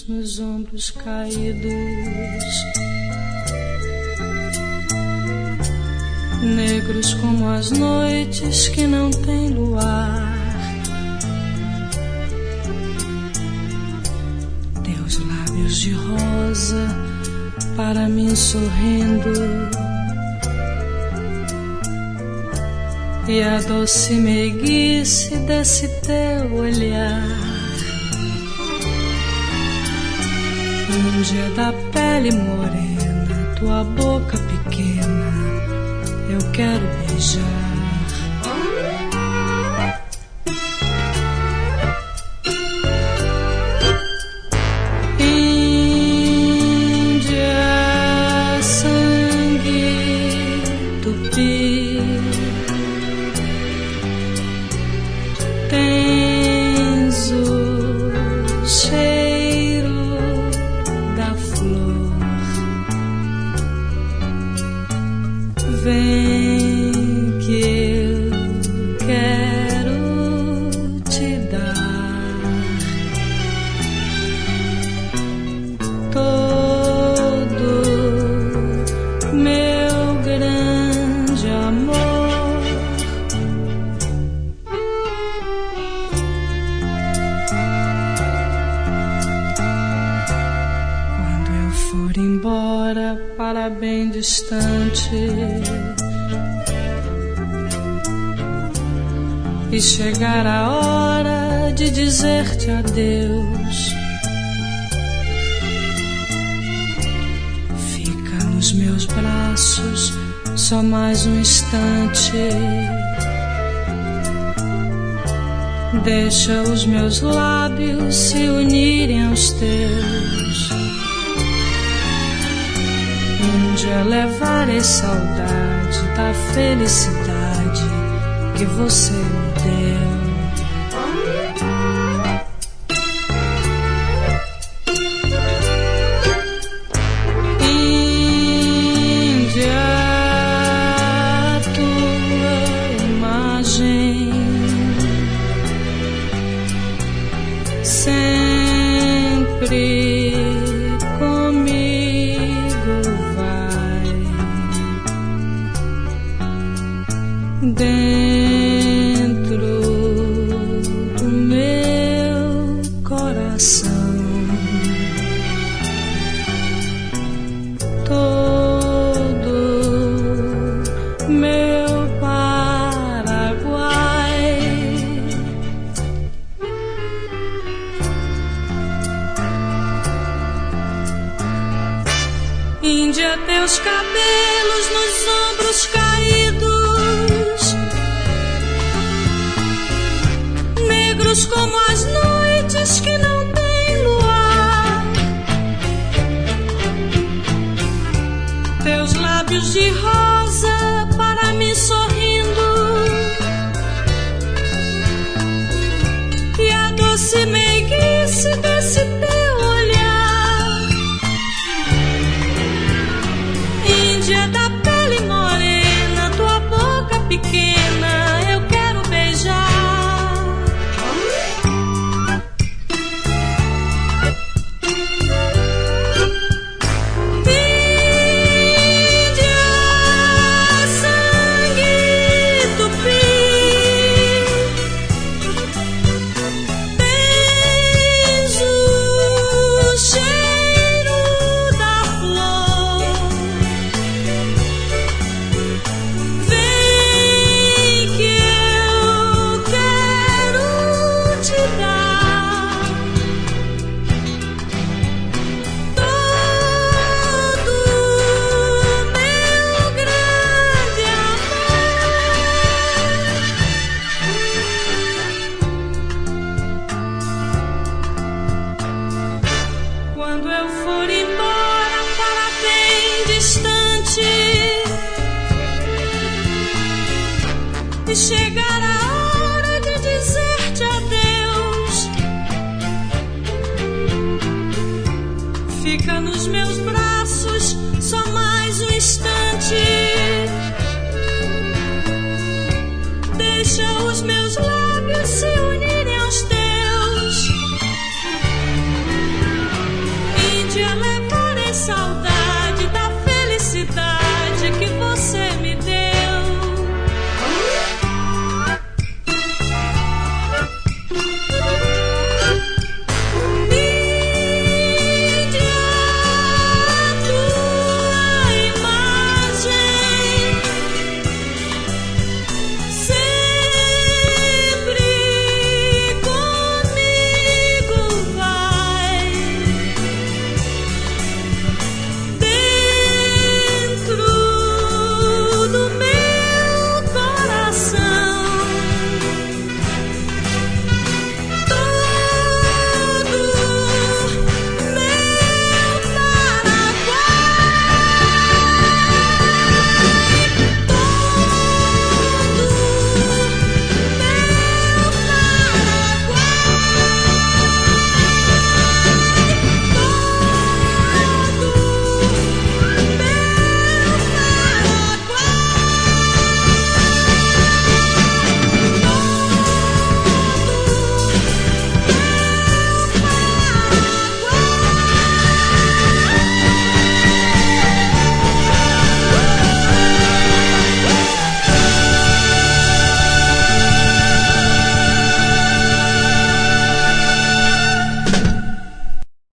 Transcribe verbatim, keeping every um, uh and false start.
nos ombros caídos, negros como as noites que não têm luar. Teus lábios de rosa para mim sorrindo, e a doce meiguice desse teu olhar. Um dia da pele morena, tua boca pequena, eu quero beijar. Índia, sangue tupi, tens o cheiro da flor. Vem que eu quero te dar todo meu grande amor. Quando eu for embora para bem distante e chegar a hora de dizer-te adeus, fica nos meus braços só mais um instante. Deixa os meus lábios se unirem aos teus. Um dia levarei saudade da felicidade que você me deu. Índia, tua imagem sempre comigo vai, dentro do meu coração. Todo meu Paraguai Índia, teus cabelos nos ombros caídos, negros como as noites que não têm luar. Teus lábios de rosa para mim sorrindo, e a doce meiguice desse teu olhar. Índia da pele morena, tua boca pequena, eu quero beijar. Quando eu for embora para bem distante e chegar a hora de dizer-te adeus, fica nos meus